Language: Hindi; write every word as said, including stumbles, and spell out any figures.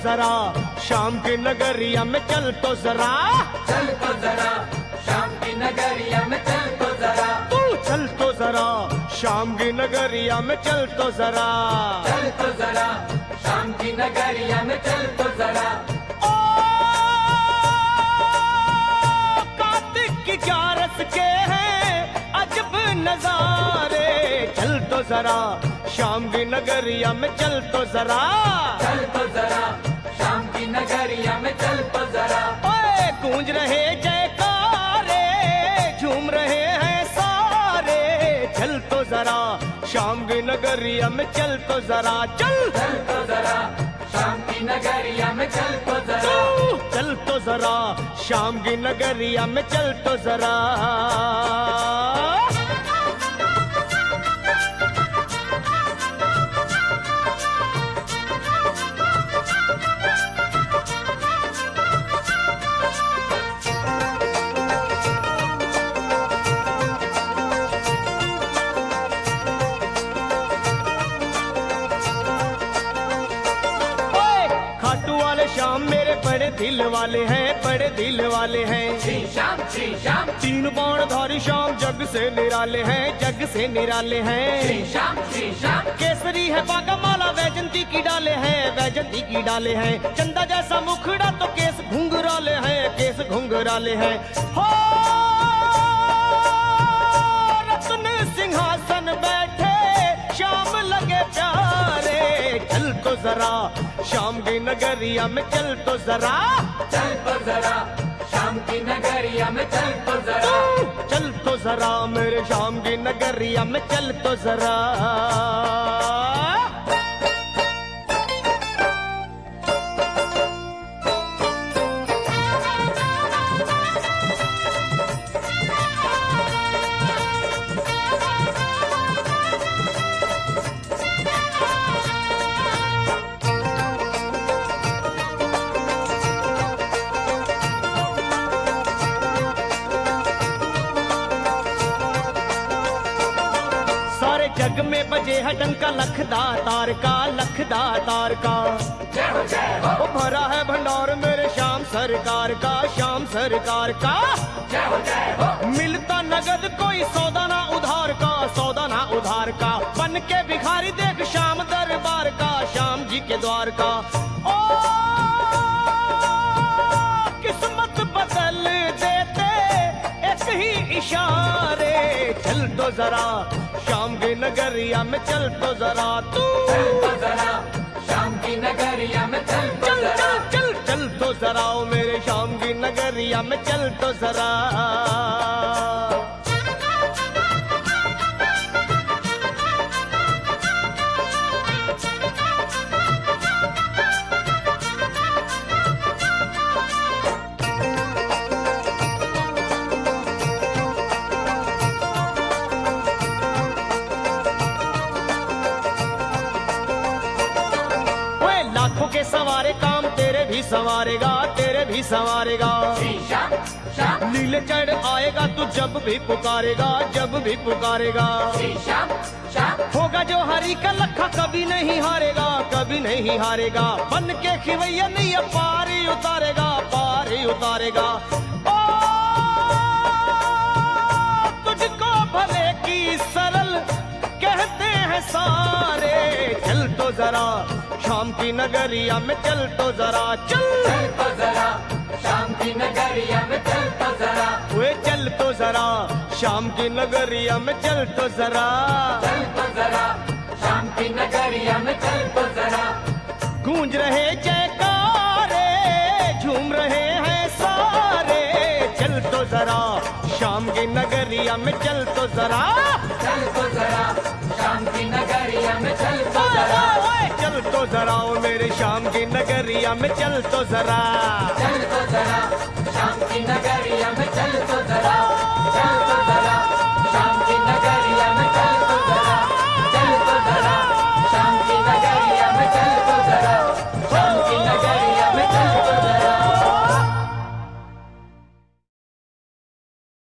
जरा, शाम की नगरिया में चल तो जरा, चल तो जरा, शाम की नगरिया में चल तो जरा, तू चल तो जरा, शाम की नगरिया में चल तो जरा, चल तो जरा, शाम की नगरिया में चल तो जरा। ओ कार्तिक की क्या रस के हैं अजब नजारे, चल तो जरा, शाम की नगरिया में चल तो जरा, चल तो जरा, शाम की नगरिया में चल तो जरा। ओए गूंज रहे जयकारे, झूम रहे हैं सारे, चल तो जरा, शाम की नगरिया में चल तो जरा, चल चल तो जरा, शाम की नगरिया में चल तो जरा, तू चल तो जरा, शाम की नगरिया में चल तो जरा। शाम मेरे बड़े दिल वाले हैं, बड़े दिल वाले हैं, श्री श्याम श्री श्याम, तीन बाण धारी शाम जग से निराले हैं, जग से निराले हैं, श्री श्याम श्री श्याम। केसरी है बागा माला वैजंती की डाले हैं, वैजंती की डाले हैं, चंदा जैसा मुखड़ा तो केस घुंघराले हैं, केस घुंघराले हैं। हो रत्न सिंहासन बैठे शाम लगे प्यारे, चल तो जरा, शाम की नगरिया में चल तो जरा, चल तो जरा, शाम की नगरिया में चल तो जरा, चल तो जरा, मेरे शाम की नगरिया में चल तो जरा। जग में बजे है डंका लखदा तार का, लखदा तार का, जय हो जय हो, वो भरा है भंडार मेरे श्याम सरकार का, श्याम सरकार का, जय हो जय हो। मिलता नगद कोई सौदा ना उधार का, सौदा ना उधार का, बन के भिखारी देख श्याम दरबार का, श्याम जी के द्वार का। ओ किस्मत बदल देते एक ही इशारे, चल तो जरा, शाम की नगरिया में चल तो जरा, तू चल तो जरा, शाम की नगरिया में चल तो चल जरा, चल चल चल तो जरा, ओ मेरे शाम की नगरिया में चल तो जरा। के सवारे काम तेरे भी संवारेगा, तेरे भी संवारेगा, श्री श्याम श्याम, नीले चढ़ आएगा तू जब भी पुकारेगा, जब भी पुकारेगा, श्री श्याम श्याम। होगा जो हरि का लखा कभी नहीं हारेगा, कभी नहीं हारेगा, बन के खिवैया नहीं पारी उतारेगा, पारी उतारेगा। ओ तुझको भले की सरल कहते हैं सारे, चल तो जरा, शाम की नगरिया में चल तो जरा, चल चल तो जरा, शाम की नगरिया में चल तो जरा, वे चल तो जरा, शाम की नगरिया में चल तो जरा, चल तो जरा, शाम की नगरिया में चल तो जरा। गूंज रहे जयकारे, झूम रहे हैं सारे, चल तो जरा, शाम की नगरिया में चल तो जरा, चल तो जरा, शाम की नगरिया में चल तो जरा, चल तो जरा, ओ मेरे शाम की नगरिया में चल तो जरा, चल तो जरा, शाम की नगरिया में